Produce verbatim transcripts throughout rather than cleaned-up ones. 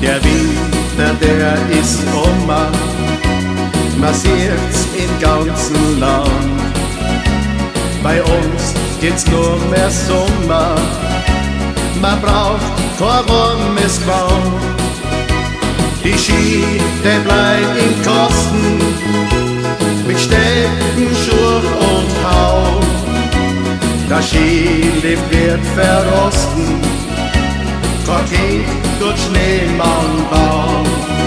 Der Winter, der ist um, man sieht's im ganzen Land. Bei uns gibt's nur mehr Sommer, man braucht kein warmes Gewand. Die Ski, die bleibt in Kosten, mit Stecken, Schurch und Hau. Das Skilift wird verrosten, kein Kind durch Schneemann bauen.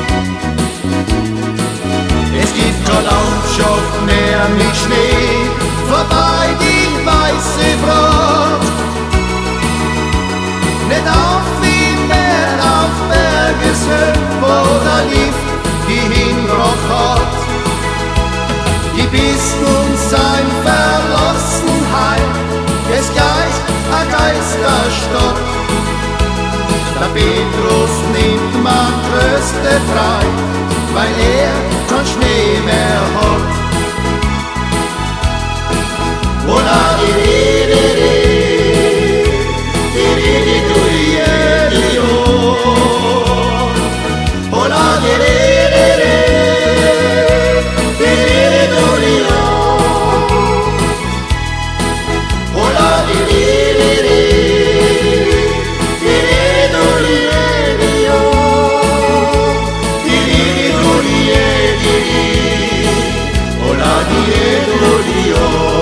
Es gibt keine Landschaft mehr mit Schnee, vorbei die weiße Brot. Nicht auf wie mehr auf Bergeshöhe, wo der Lift die Hinrock hat. Die Pisten und sein Verlassenheit, es gleicht a Geisterstadt. Der Petrus nimmt man größte frei, weil er kein Schnee mehr hat. Ola di di di di, di di di di di di oh. Ola di di di di, di di di di oh. Ola di di di di, di di di di oh. Di di di di di, ola di di di oh.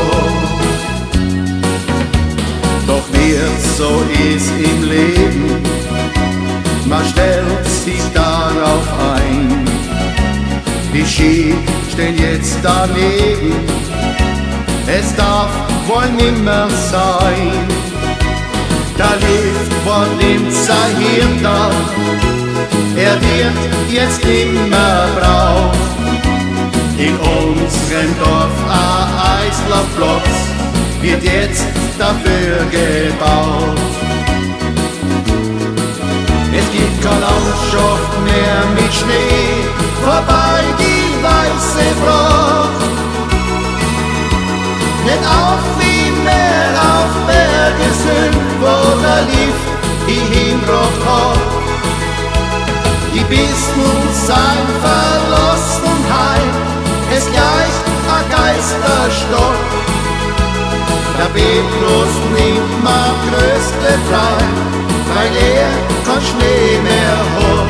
Doch wie es so ist im Leben, man stellt sich darauf ein. Die Ski stehen jetzt daneben, es darf wohl nimmer sein. Der Lift wird nimmt sein Hirn da, er wird jetzt nimmer braucht. In unserem Dorf ein Eislaufplatz wird jetzt dafür gebaut. Es gibt keine Landschaft mehr mit Schnee, vorbei die weiße Brot. Nicht auf wie mehr auf Bergeshöhe, wo der Lift die Hinrock hat. Die Pisten und sein Verlassenheit, es gleicht a Geisterstadt. Der Petrus nimmt man größte frei, weil er kein Schnee mehr hat.